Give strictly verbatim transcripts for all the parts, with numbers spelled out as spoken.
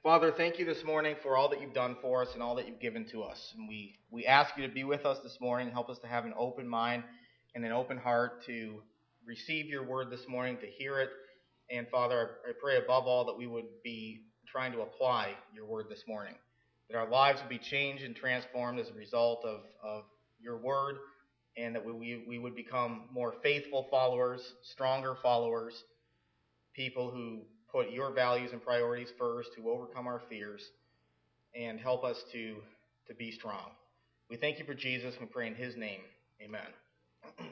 Father, thank you this morning for all that you've done for us and all that you've given to us. And we, we ask you to be with us this morning. Help us to have an open mind and an open heart to receive your word this morning, to hear it. And Father, I pray above all that we would be trying to apply your word this morning, that our lives would be changed and transformed as a result of, of your word, and that we, we, we would become more faithful followers, stronger followers, people who put your values and priorities first, who overcome our fears, and help us to, to be strong. We thank you for Jesus. We pray in his name. Amen.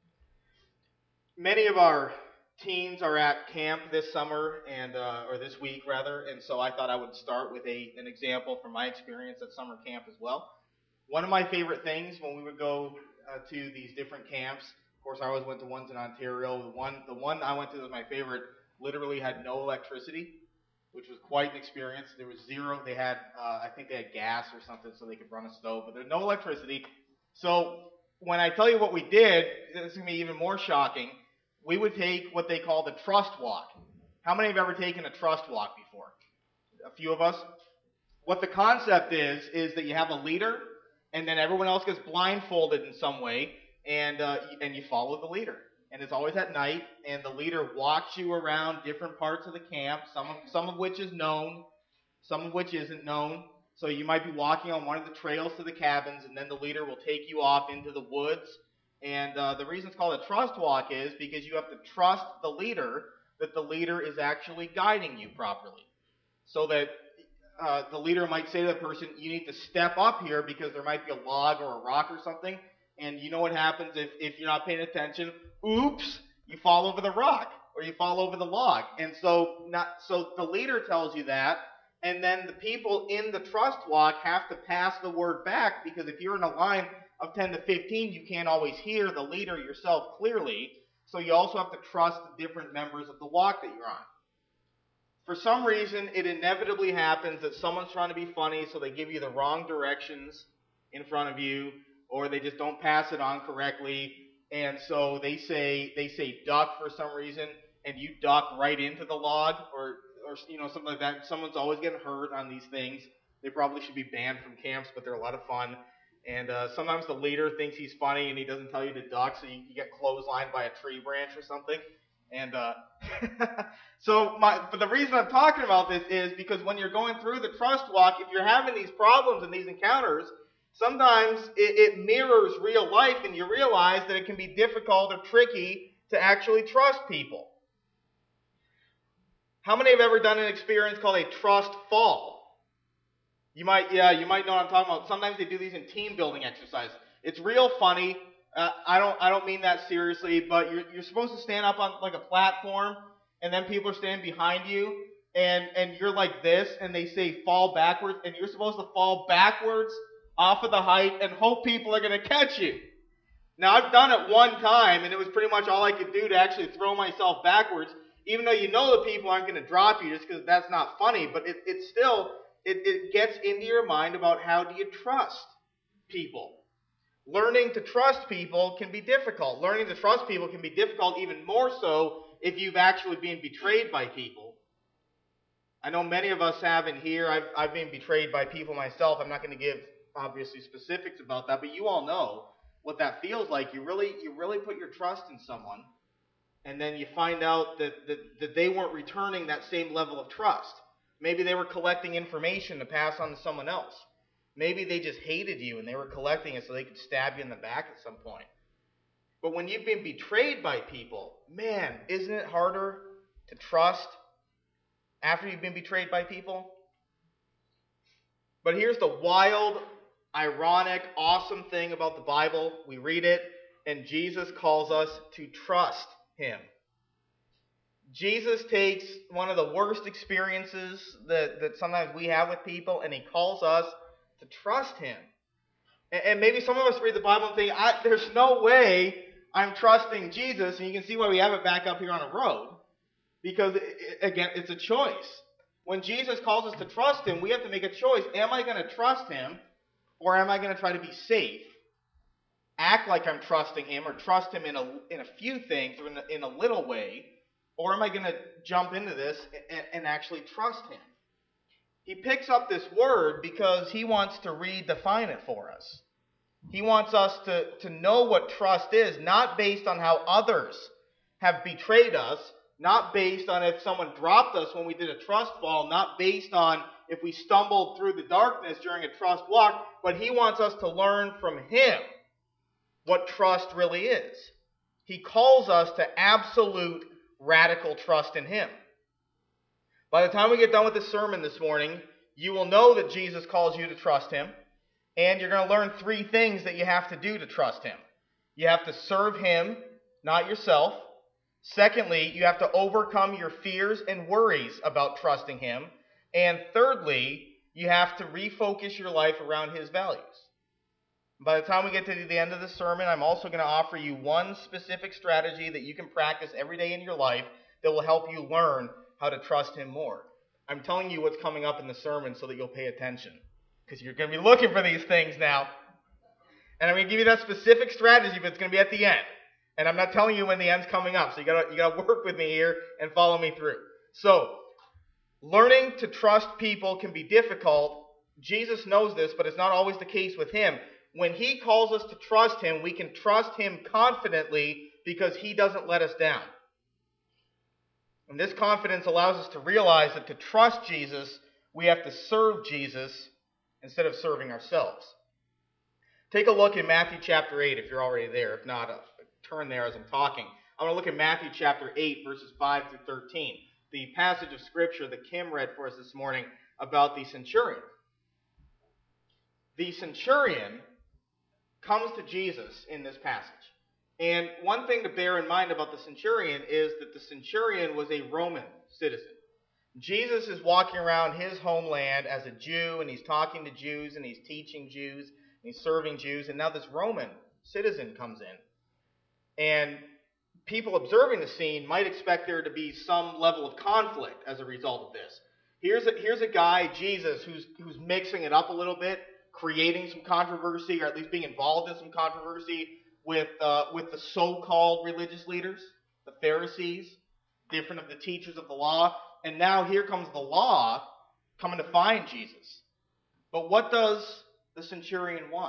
Many of our teens are at camp this summer, and uh, or this week, rather, and so I thought I would start with a an example from my experience at summer camp as well. One of my favorite things when we would go uh, to these different camps, of course, I always went to ones in Ontario. The one, the one I went to that was my favorite literally had no electricity, which was quite an experience. There was zero. They had, uh, I think they had gas or something so they could run a stove, but there was no electricity. So when I tell you what we did, this is going to be even more shocking. We would take what they call the trust walk. How many have ever taken a trust walk before? A few of us. What the concept is, is that you have a leader, and then everyone else gets blindfolded in some way, and uh, and you follow the leader. And it's always at night, and the leader walks you around different parts of the camp, some of, some of which is known, some of which isn't known. So you might be walking on one of the trails to the cabins, and then the leader will take you off into the woods. And uh, the reason it's called a trust walk is because you have to trust the leader that the leader is actually guiding you properly. So that uh, the leader might say to the person, you need to step up here because there might be a log or a rock or something. And you know what happens if, if you're not paying attention? Oops, you fall over the rock or you fall over the log. And so not so the leader tells you that, and then the people in the trust walk have to pass the word back, because if you're in a line of ten to fifteen, you can't always hear the leader yourself clearly. So you also have to trust the different members of the walk that you're on. For some reason, it inevitably happens that someone's trying to be funny, so they give you the wrong directions in front of you, or they just don't pass it on correctly, and so they say they say duck for some reason, and you duck right into the log, or or you know something like that. Someone's always getting hurt on these things. They probably should be banned from camps, but they're a lot of fun. And uh, sometimes the leader thinks he's funny, and he doesn't tell you to duck, so you, you get clotheslined by a tree branch or something. And uh, so, my, but the reason I'm talking about this is because when you're going through the trust walk, if you're having these problems and these encounters, sometimes it, it mirrors real life, and you realize that it can be difficult or tricky to actually trust people. How many have ever done an experience called a trust fall? You might, yeah, you might know what I'm talking about. Sometimes they do these in team building exercises. It's real funny. Uh, I don't, I don't mean that seriously, but you're, you're supposed to stand up on like a platform, and then people are standing behind you, and and you're like this, and they say fall backwards, and you're supposed to fall backwards off of the height and hope people are going to catch you. Now, I've done it one time, and it was pretty much all I could do to actually throw myself backwards, even though you know the people aren't going to drop you just because that's not funny, but it, it still, it, it gets into your mind about how do you trust people. Learning to trust people can be difficult. Learning to trust people can be difficult even more so if you've actually been betrayed by people. I know many of us have in here. I've, I've been betrayed by people myself. I'm not going to give, obviously, specifics about that, but you all know what that feels like. You really, you really put your trust in someone, and then you find out that, that, that they weren't returning that same level of trust. Maybe they were collecting information to pass on to someone else. Maybe they just hated you and they were collecting it so they could stab you in the back at some point. But when you've been betrayed by people, man, isn't it harder to trust after you've been betrayed by people? But here's the wild, ironic, awesome thing about the Bible. We read it, and Jesus calls us to trust him. Jesus takes one of the worst experiences that, that sometimes we have with people, and he calls us to trust him. And, and maybe some of us read the Bible and think, I, there's no way I'm trusting Jesus, and you can see why we have it back up here on a road. Because, it, again, it's a choice. When Jesus calls us to trust him, we have to make a choice. Am I going to trust him, or am I going to try to be safe? Act like I'm trusting him, or trust him in a, in a few things, or in a, in a little way. Or am I going to jump into this and, and actually trust him? He picks up this word because he wants to redefine it for us. He wants us to, to know what trust is, not based on how others have betrayed us, not based on if someone dropped us when we did a trust fall, not based on if we stumbled through the darkness during a trust walk, but he wants us to learn from him what trust really is. He calls us to absolute radical trust in him. By the time we get done with this sermon this morning, you will know that Jesus calls you to trust him, and you're going to learn three things that you have to do to trust him. You have to serve him, not yourself. Secondly, you have to overcome your fears and worries about trusting him. And thirdly, you have to refocus your life around his values. By the time we get to the end of the sermon, I'm also going to offer you one specific strategy that you can practice every day in your life that will help you learn how to trust him more. I'm telling you what's coming up in the sermon so that you'll pay attention, because you're going to be looking for these things now. And I'm going to give you that specific strategy, but it's going to be at the end. And I'm not telling you when the end's coming up, so you got you got to work with me here and follow me through. So, learning to trust people can be difficult. Jesus knows this, but it's not always the case with him. When he calls us to trust him, we can trust him confidently because he doesn't let us down. And this confidence allows us to realize that to trust Jesus, we have to serve Jesus instead of serving ourselves. Take a look in Matthew chapter eight if you're already there. If not, uh, turn there as I'm talking. I'm going to look at Matthew chapter eight, verses five through thirteen. The passage of Scripture that Kim read for us this morning about the centurion. The centurion comes to Jesus in this passage. And one thing to bear in mind about the centurion is that the centurion was a Roman citizen. Jesus is walking around his homeland as a Jew, and he's talking to Jews, and he's teaching Jews, and he's serving Jews, and now this Roman citizen comes in. And people observing the scene might expect there to be some level of conflict as a result of this. Here's a, here's a guy, Jesus, who's, who's mixing it up a little bit, creating some controversy, or at least being involved in some controversy with uh, with the so-called religious leaders, the Pharisees, different of the teachers of the law. And now here comes the law coming to find Jesus. But what does the centurion want?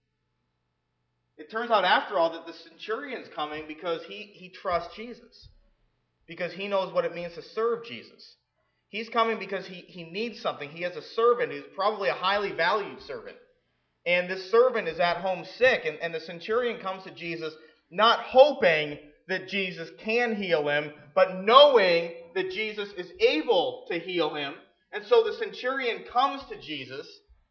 It turns out, after all, that the centurion's coming because he, he trusts Jesus, because he knows what it means to serve Jesus. He's coming because he, he needs something. He has a servant who's probably a highly valued servant. And this servant is at home sick. And, and the centurion comes to Jesus not hoping that Jesus can heal him, but knowing that Jesus is able to heal him. And so the centurion comes to Jesus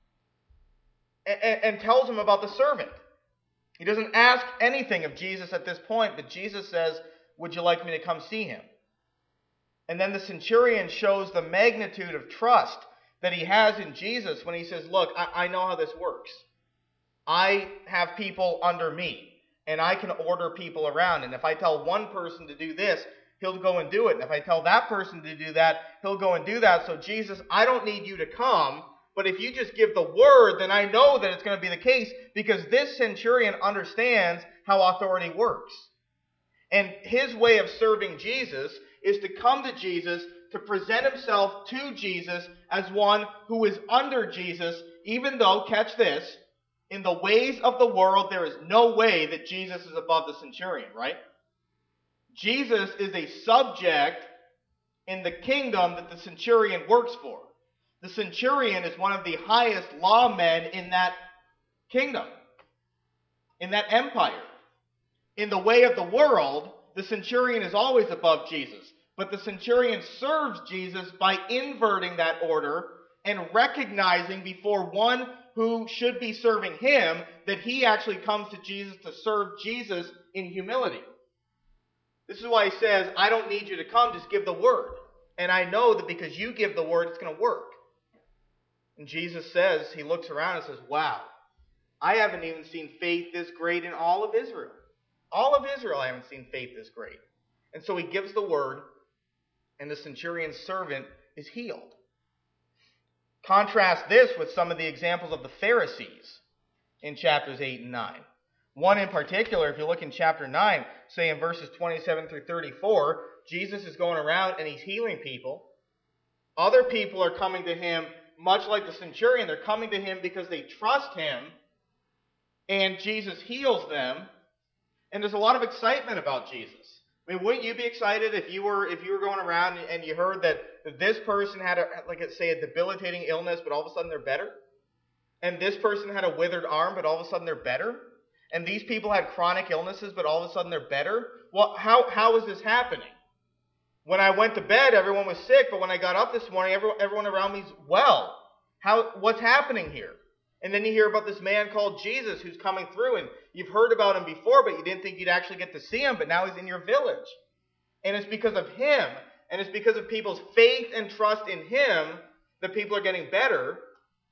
and, and, and tells him about the servant. He doesn't ask anything of Jesus at this point, but Jesus says, "Would you like me to come see him?" And then the centurion shows the magnitude of trust that he has in Jesus when he says, "Look, I, I know how this works. I have people under me, and I can order people around. And if I tell one person to do this, he'll go and do it. And if I tell that person to do that, he'll go and do that. So Jesus, I don't need you to come, but if you just give the word, then I know that it's going to be the case, because this centurion understands how authority works. And his way of serving Jesus is to come to Jesus, to present himself to Jesus as one who is under Jesus, even though, catch this, in the ways of the world, there is no way that Jesus is above the centurion, right? Jesus is a subject in the kingdom that the centurion works for. The centurion is one of the highest lawmen in that kingdom, in that empire. In the way of the world, the centurion is always above Jesus. But the centurion serves Jesus by inverting that order and recognizing before one who should be serving him that he actually comes to Jesus to serve Jesus in humility. This is why he says, "I don't need you to come, just give the word. And I know that because you give the word, it's going to work." And Jesus says, he looks around and says, "Wow, I haven't even seen faith this great in all of Israel. All of Israel, I haven't seen faith this great." And so he gives the word, and the centurion's servant is healed. Contrast this with some of the examples of the Pharisees in chapters eight and nine. One in particular, if you look in chapter nine, say in verses twenty-seven through thirty-four, Jesus is going around and he's healing people. Other people are coming to him much like the centurion, they're coming to him because they trust him, and Jesus heals them, and there's a lot of excitement about Jesus. I mean, wouldn't you be excited if you were if you were going around and you heard that, that this person had, a, like let's say, a debilitating illness, but all of a sudden they're better? And this person had a withered arm, but all of a sudden they're better? And these people had chronic illnesses, but all of a sudden they're better? Well, how how is this happening? When I went to bed, everyone was sick, but when I got up this morning, everyone, everyone around me's well. How what's happening here? And then you hear about this man called Jesus who's coming through, and you've heard about him before, but you didn't think you'd actually get to see him, but now he's in your village. And it's because of him, and it's because of people's faith and trust in him that people are getting better.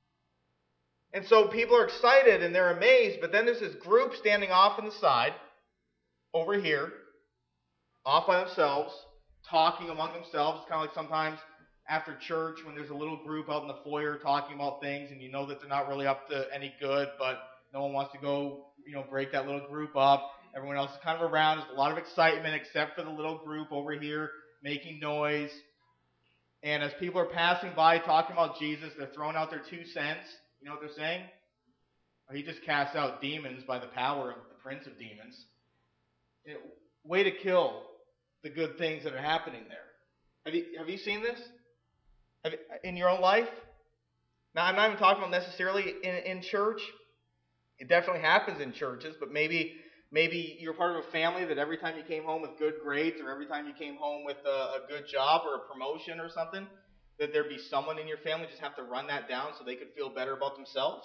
And so people are excited and they're amazed, but then there's this group standing off on the side, over here, off by themselves, talking among themselves. It's kind of like sometimes after church when there's a little group out in the foyer talking about things, and you know that they're not really up to any good, but no one wants to go, you know, break that little group up. Everyone else is kind of around. There's a lot of excitement except for the little group over here making noise. And as people are passing by talking about Jesus, they're throwing out their two cents. You know what they're saying? Or he just casts out demons by the power of the prince of demons. You know, way to kill the good things that are happening there. Have you have you seen this? Have you, in your own life? Now, I'm not even talking about necessarily in, in church. It definitely happens in churches, but maybe maybe you're part of a family that every time you came home with good grades, or every time you came home with a, a good job or a promotion or something, that there'd be someone in your family just have to run that down so they could feel better about themselves.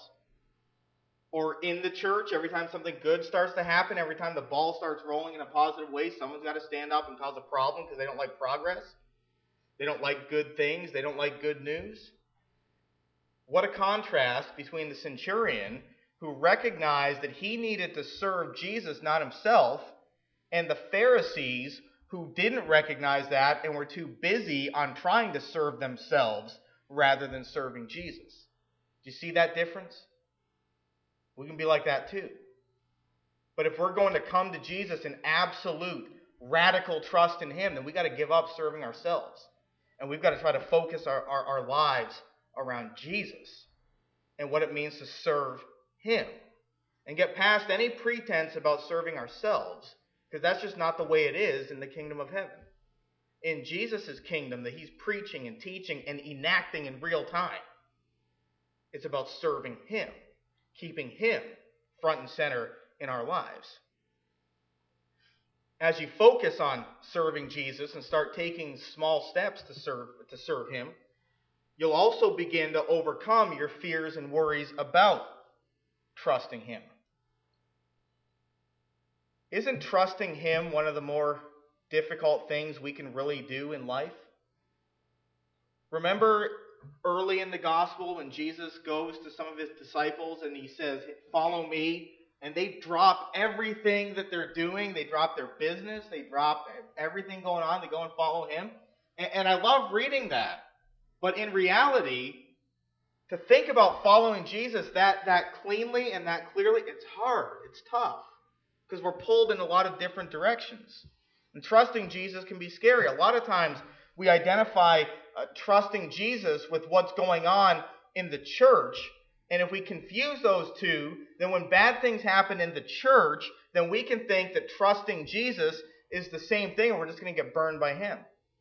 Or in the church, every time something good starts to happen, every time the ball starts rolling in a positive way, someone's got to stand up and cause a problem because they don't like progress. They don't like good things. They don't like good news. What a contrast between the centurion, who recognized that he needed to serve Jesus, not himself, and the Pharisees, who didn't recognize that and were too busy on trying to serve themselves rather than serving Jesus. Do you see that difference? We can be like that too. But if we're going to come to Jesus in absolute, radical trust in him, then we've got to give up serving ourselves. And we've got to try to focus our, our, our lives around Jesus and what it means to serve him. And get past any pretense about serving ourselves, because that's just not the way it is in the kingdom of heaven. In Jesus' kingdom that he's preaching and teaching and enacting in real time, it's about serving him, keeping him front and center in our lives. As you focus on serving Jesus and start taking small steps to serve to serve him, you'll also begin to overcome your fears and worries about trusting him. Isn't trusting him one of the more difficult things we can really do in life? Remember early in the gospel when Jesus goes to some of his disciples and he says, "Follow me," and they drop everything that they're doing. They drop their business. They drop everything going on. They go and follow him. And, and I love reading that. But in reality, to think about following Jesus that, that cleanly and that clearly, it's hard. It's tough. Because we're pulled in a lot of different directions. And trusting Jesus can be scary. A lot of times we identify uh, trusting Jesus with what's going on in the church. And if we confuse those two, then when bad things happen in the church, then we can think that trusting Jesus is the same thing and we're just going to get burned by him.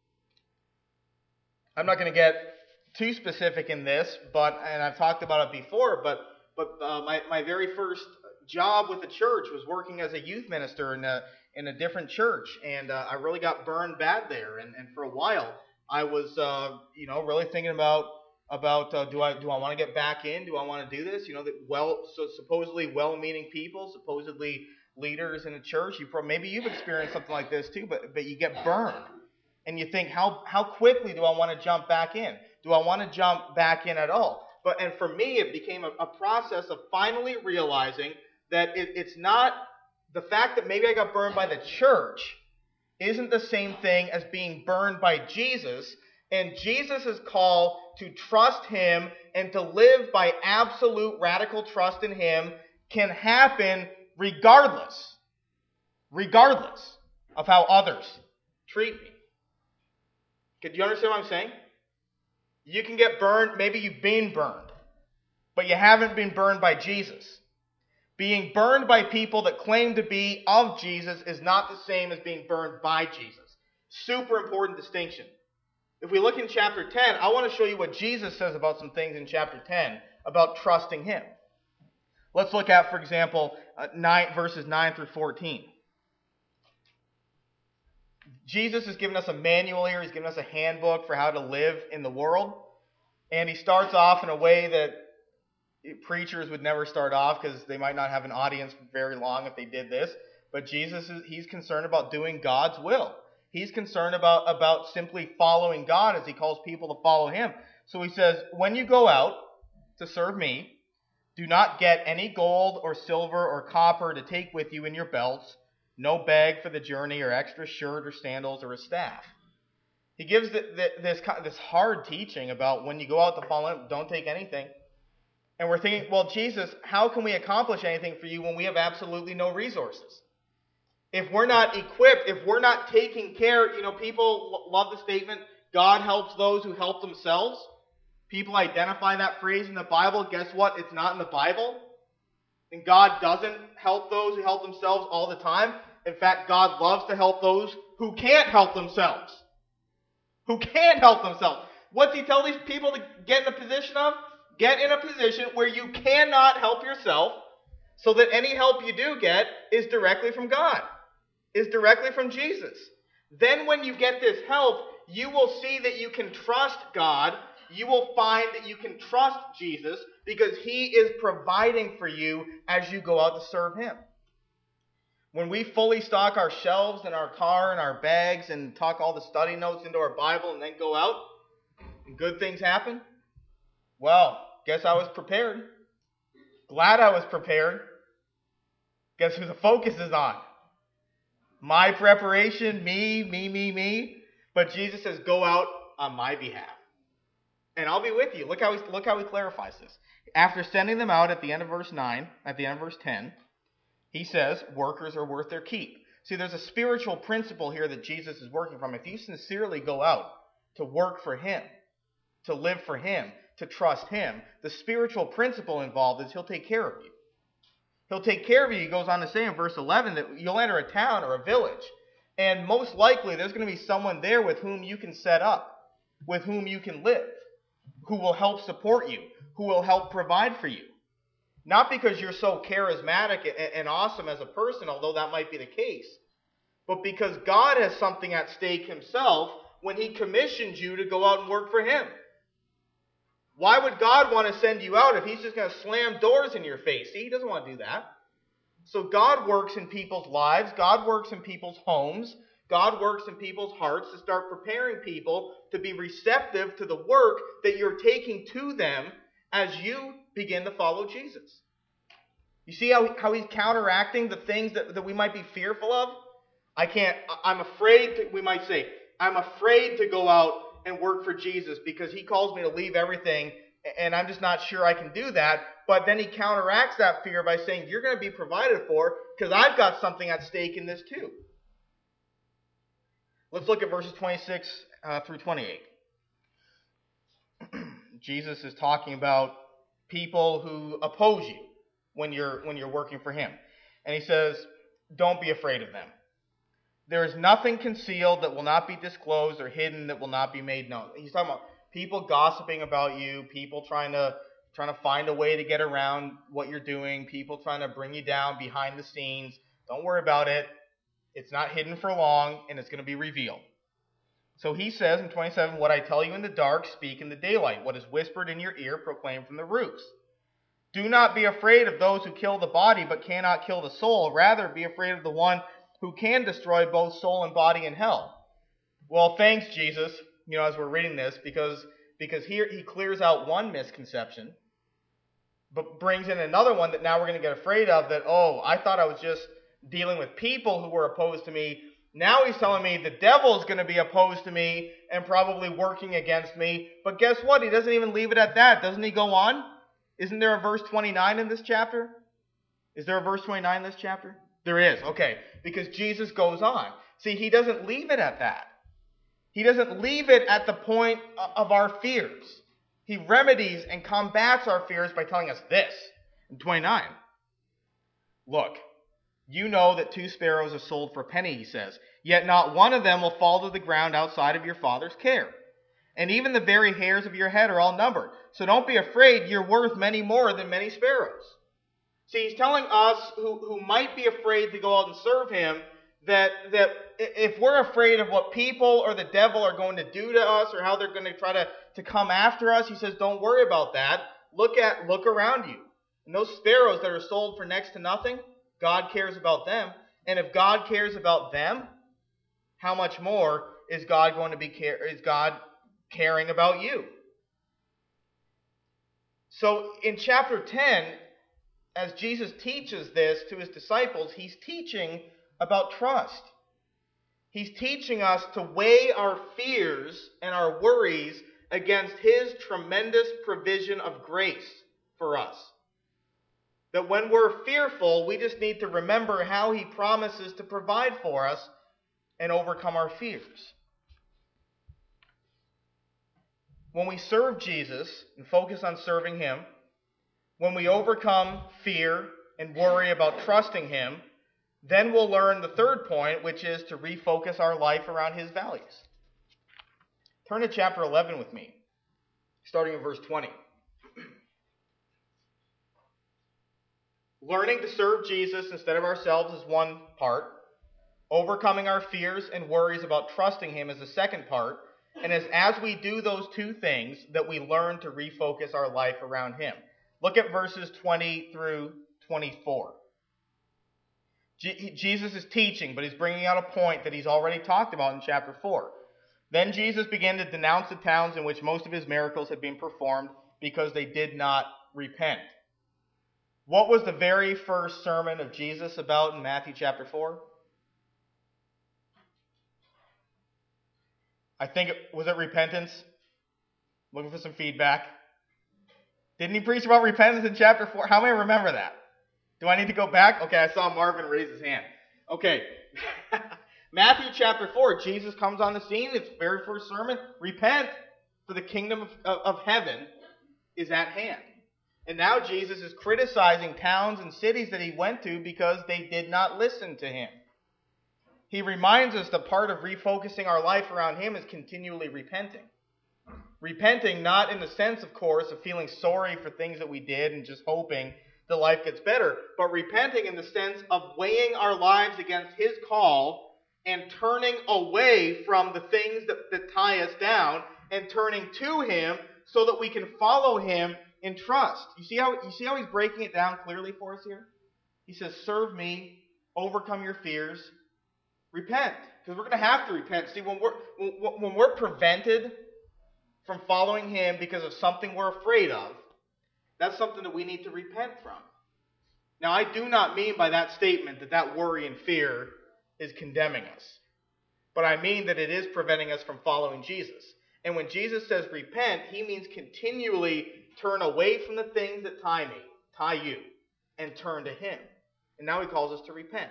I'm not going to get too specific in this, but and I've talked about it before, but but uh, my, my very first job with the church was working as a youth minister in a, in a different church, and uh, I really got burned bad there, and, and for a while I was uh, you know really thinking about about uh, do I do I want to get back in? Do I want to do this? You know, that well, so supposedly well-meaning people, supposedly leaders in a church. You probably, maybe you've experienced something like this too, but but you get burned, and you think, how how quickly do I want to jump back in? Do I want to jump back in at all? But and for me, it became a, a process of finally realizing that it, it's not the fact that maybe I got burned by the church isn't the same thing as being burned by Jesus. And Jesus' call to trust him and to live by absolute radical trust in him can happen regardless, regardless of how others treat me. Do you understand what I'm saying? You can get burned, maybe you've been burned, but you haven't been burned by Jesus. Being burned by people that claim to be of Jesus is not the same as being burned by Jesus. Super important distinction. If we look in chapter ten, I want to show you what Jesus says about some things in chapter ten about trusting him. Let's look at, for example, uh, nine, verses nine through fourteen. Jesus has given us a manual here. He's given us a handbook for how to live in the world. And he starts off in a way that preachers would never start off because they might not have an audience very long if they did this. But Jesus, is, he's concerned about doing God's will. He's concerned about, about simply following God as he calls people to follow him. So he says, when you go out to serve me, do not get any gold or silver or copper to take with you in your belts, no bag for the journey or extra shirt or sandals or a staff. He gives the, the, this, this hard teaching about when you go out to follow him, don't take anything. And we're thinking, well, Jesus, how can we accomplish anything for you when we have absolutely no resources? If we're not equipped, if we're not taking care, you know, people love the statement, God helps those who help themselves. People identify that phrase in the Bible. Guess what? It's not in the Bible. And God doesn't help those who help themselves all the time. In fact, God loves to help those who can't help themselves. Who can't help themselves. What's he tell these people to get in a position of? Get in a position where you cannot help yourself, so that any help you do get is directly from God, is directly from Jesus. Then when you get this help, you will see that you can trust God. You will find that you can trust Jesus because he is providing for you as you go out to serve him. When we fully stock our shelves and our car and our bags and tuck all the study notes into our Bible and then go out and good things happen, well, guess I was prepared. Glad I was prepared. Guess who the focus is on? My preparation, me, me, me, me. But Jesus says, go out on my behalf. And I'll be with you. Look how he, look how he clarifies this. After sending them out at the end of verse nine, at the end of verse ten, he says, workers are worth their keep. See, there's a spiritual principle here that Jesus is working from. If you sincerely go out to work for him, to live for him, to trust him, the spiritual principle involved is he'll take care of you. He'll take care of you. He goes on to say in verse eleven that you'll enter a town or a village, and most likely there's going to be someone there with whom you can set up, with whom you can live, who will help support you, who will help provide for you. Not because you're so charismatic and awesome as a person, although that might be the case, but because God has something at stake himself when he commissioned you to go out and work for him. Why would God want to send you out if he's just going to slam doors in your face? See, he doesn't want to do that. So God works in people's lives. God works in people's homes. God works in people's hearts to start preparing people to be receptive to the work that you're taking to them as you begin to follow Jesus. You see how, how he's counteracting the things that, that we might be fearful of? I can't, I'm afraid, to, we might say, I'm afraid to go out and work for Jesus because he calls me to leave everything and I'm just not sure I can do that. But then he counteracts that fear by saying, you're going to be provided for because I've got something at stake in this too. Let's look at verses twenty-six uh, through twenty-eight. Jesus is talking about people who oppose you when you're when you're working for him. And he says, don't be afraid of them. There is nothing concealed that will not be disclosed or hidden that will not be made known. He's talking about people gossiping about you, people trying to trying to find a way to get around what you're doing, people trying to bring you down behind the scenes. Don't worry about it. It's not hidden for long, and it's going to be revealed. So he says in twenty-seven, what I tell you in the dark, speak in the daylight. What is whispered in your ear, proclaim from the roofs. Do not be afraid of those who kill the body, but cannot kill the soul. Rather, be afraid of the one who can destroy both soul and body in hell. Well, thanks, Jesus, you know, as we're reading this, because, because here he clears out one misconception, but brings in another one that now we're going to get afraid of, that, oh, I thought I was just dealing with people who were opposed to me. Now he's telling me the devil is going to be opposed to me and probably working against me. But guess what? He doesn't even leave it at that. Doesn't he go on? Isn't there a verse twenty-nine in this chapter? Is there a verse twenty-nine in this chapter? There is. Okay. Because Jesus goes on. See, he doesn't leave it at that. He doesn't leave it at the point of our fears. He remedies and combats our fears by telling us this. In twenty-nine, look, you know that two sparrows are sold for a penny, he says, yet not one of them will fall to the ground outside of your Father's care. And even the very hairs of your head are all numbered. So don't be afraid, you're worth many more than many sparrows. See, he's telling us who, who might be afraid to go out and serve him that, that if we're afraid of what people or the devil are going to do to us or how they're going to try to, to come after us, he says, don't worry about that. Look at look around you. And those sparrows that are sold for next to nothing, God cares about them. And if God cares about them, how much more is God going to be care, is God caring about you? So in chapter ten, as Jesus teaches this to his disciples, he's teaching about trust. He's teaching us to weigh our fears and our worries against his tremendous provision of grace for us. That when we're fearful, we just need to remember how he promises to provide for us and overcome our fears. When we serve Jesus and focus on serving him, when we overcome fear and worry about trusting him, then we'll learn the third point, which is to refocus our life around his values. Turn to chapter eleven with me, starting in verse twenty. Learning to serve Jesus instead of ourselves is one part. Overcoming our fears and worries about trusting him is the second part. And it's as we do those two things that we learn to refocus our life around him. Look at verses twenty through twenty-four. Je- Jesus is teaching, but he's bringing out a point that he's already talked about in chapter four. Then Jesus began to denounce the towns in which most of his miracles had been performed because they did not repent. What was the very first sermon of Jesus about in Matthew chapter four? I think, it, was it repentance? Looking for some feedback. Didn't he preach about repentance in chapter four? How many remember that? Do I need to go back? Okay, I saw Marvin raise his hand. Okay. Matthew chapter four, Jesus comes on the scene. It's the very first sermon. Repent, for the kingdom of, of, of heaven is at hand. And now Jesus is criticizing towns and cities that he went to because they did not listen to him. He reminds us that part of refocusing our life around him is continually repenting. Repenting not in the sense, of course, of feeling sorry for things that we did and just hoping that life gets better, but repenting in the sense of weighing our lives against his call and turning away from the things that, that tie us down and turning to him so that we can follow him in trust. You see how you see how he's breaking it down clearly for us here? He says, serve me, overcome your fears, repent. Because we're going to have to repent. See, when we're, when we're prevented from following him because of something we're afraid of, that's something that we need to repent from. Now, I do not mean by that statement that that worry and fear is condemning us. But I mean that it is preventing us from following Jesus. And when Jesus says repent, he means continually turn away from the things that tie me, tie you, and turn to him. And now he calls us to repent.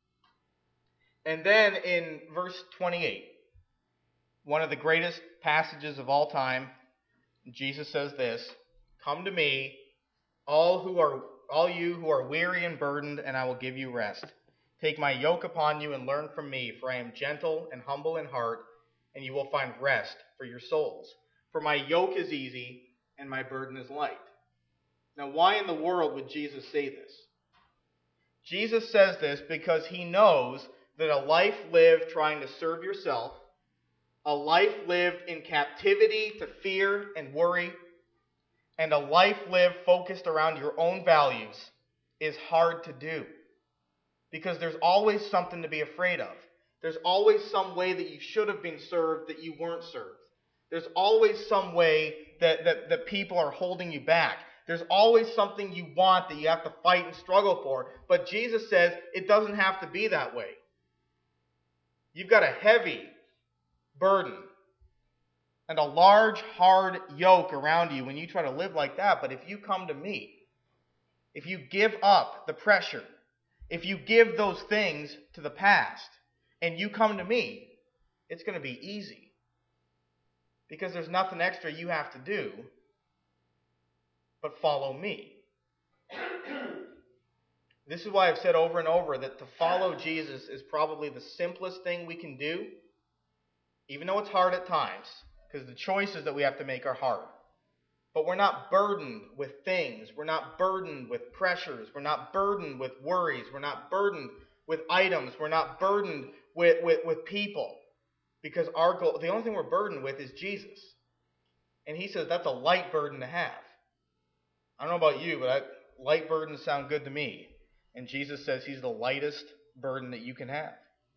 And then in verse twenty-eight, one of the greatest passages of all time, Jesus says this, come to me, all who are all you who are weary and burdened, and I will give you rest. Take my yoke upon you and learn from me, for I am gentle and humble in heart, and you will find rest for your souls. For my yoke is easy and my burden is light. Now, why in the world would Jesus say this? Jesus says this because he knows that a life lived trying to serve yourself, a life lived in captivity to fear and worry, and a life lived focused around your own values is hard to do. Because there's always something to be afraid of. There's always some way that you should have been served that you weren't served. There's always some way that, that, that people are holding you back. There's always something you want that you have to fight and struggle for. But Jesus says it doesn't have to be that way. You've got a heavy burden and a large, hard yoke around you when you try to live like that. But if you come to me, if you give up the pressure, if you give those things to the past, and you come to me, it's going to be easy. because there's nothing extra you have to do but follow me. This is why I've said over and over that to follow Jesus is probably the simplest thing we can do, even though it's hard at times, because the choices that we have to make are hard. But we're not burdened with things. We're not burdened with pressures. We're not burdened with worries. We're not burdened with items. We're not burdened with, with, with people. Because our goal, the only thing we're burdened with is Jesus. And he says that's a light burden to have. I don't know about you, but I, light burdens sound good to me. And Jesus says he's the lightest burden that you can have.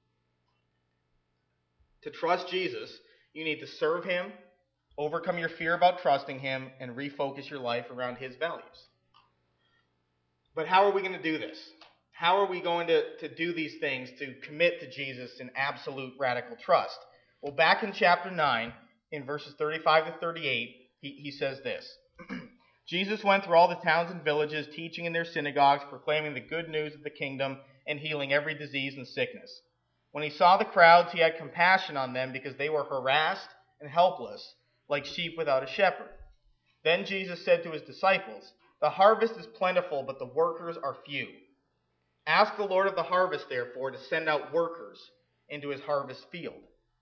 To trust Jesus, you need to serve him, overcome your fear about trusting him, and refocus your life around his values. But how are we going to do this? How are we going to, to do these things to commit to Jesus in absolute radical trust? Well, back in chapter nine, in verses thirty-five to thirty-eight, he, he says this. Jesus went through all the towns and villages, teaching in their synagogues, proclaiming the good news of the kingdom, and healing every disease and sickness. When he saw the crowds, he had compassion on them because they were harassed and helpless, like sheep without a shepherd. Then Jesus said to his disciples, "The harvest is plentiful, but the workers are few. Ask the Lord of the harvest, therefore, to send out workers into his harvest field."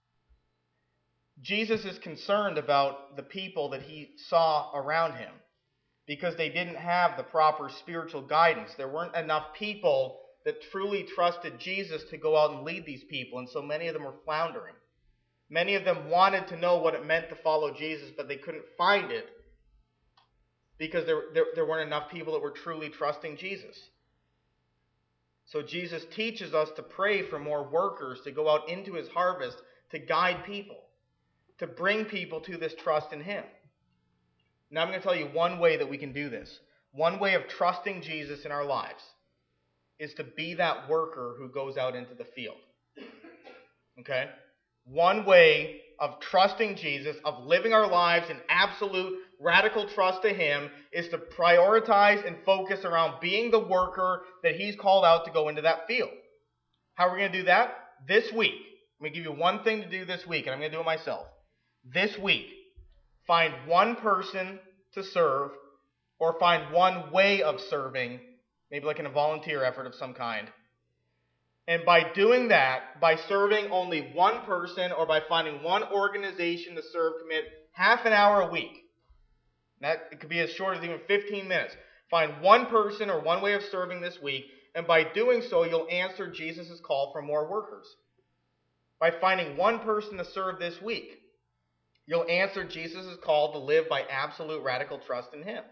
Jesus is concerned about the people that he saw around him because they didn't have the proper spiritual guidance. There weren't enough people that truly trusted Jesus to go out and lead these people, and so many of them were floundering. Many of them wanted to know what it meant to follow Jesus, but they couldn't find it because there, there, there weren't enough people that were truly trusting Jesus. So Jesus teaches us to pray for more workers to go out into his harvest to guide people, to bring people to this trust in him. Now I'm going to tell you one way that we can do this. One way of trusting Jesus in our lives is to be that worker who goes out into the field. Okay? One way of trusting Jesus, of living our lives in absolute radical trust to him, is to prioritize and focus around being the worker that he's called out to go into that field. How are we going to do that? This week. I'm going to give you one thing to do this week, and I'm going to do it myself. This week, find one person to serve, or find one way of serving, maybe like in a volunteer effort of some kind. And by doing that, by serving only one person, or by finding one organization to serve, commit half an hour a week. That it could be as short as even fifteen minutes. Find one person or one way of serving this week, and by doing so, you'll answer Jesus' call for more workers. By finding one person to serve this week, you'll answer Jesus' call to live by absolute radical trust in him.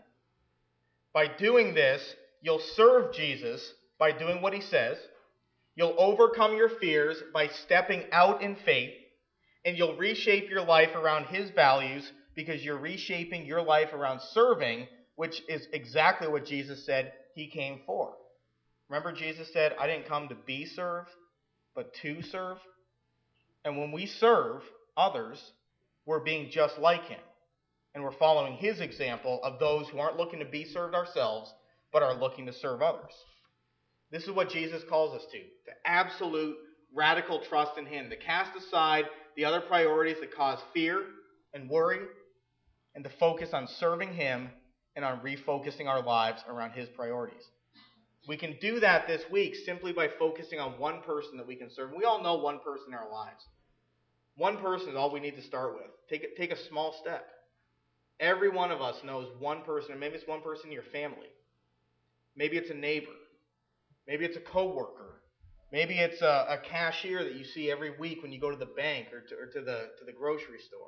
By doing this, you'll serve Jesus by doing what he says. You'll overcome your fears by stepping out in faith. And you'll reshape your life around his values because you're reshaping your life around serving, which is exactly what Jesus said he came for. Remember, Jesus said, "I didn't come to be served, but to serve." And when we serve others, we're being just like him. And we're following his example of those who aren't looking to be served ourselves, but are looking to serve others. This is what Jesus calls us to, to absolute radical trust in him, to cast aside the other priorities that cause fear and worry, and to focus on serving him and on refocusing our lives around his priorities. We can do that this week simply by focusing on one person that we can serve. We all know one person in our lives. One person is all we need to start with. Take a, take a small step. Every one of us knows one person, and maybe it's one person in your family. Maybe it's a neighbor. Maybe it's a coworker. Maybe it's a, a cashier that you see every week when you go to the bank or to, or to the to the grocery store.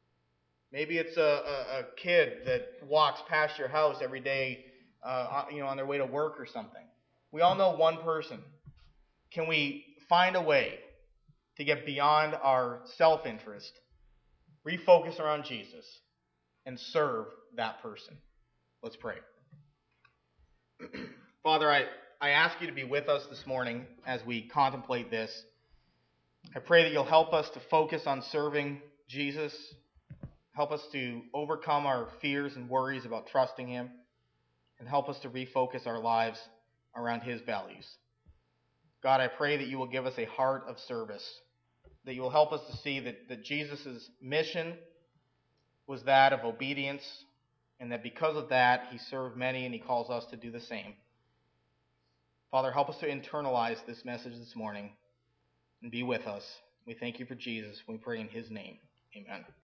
Maybe it's a, a, a kid that walks past your house every day, uh, you know, on their way to work or something. We all know one person. Can we find a way to get beyond our self-interest, refocus around Jesus, and serve that person? Let's pray. Father, I, I ask you to be with us this morning as we contemplate this. I pray that you'll help us to focus on serving Jesus. Help us to overcome our fears and worries about trusting him. And help us to refocus our lives around his values. God, I pray that you will give us a heart of service. That you will help us to see that, that Jesus' mission was that of obedience, and that because of that, he served many, and he calls us to do the same. Father, help us to internalize this message this morning and be with us. We thank you for Jesus. We pray in his name. Amen.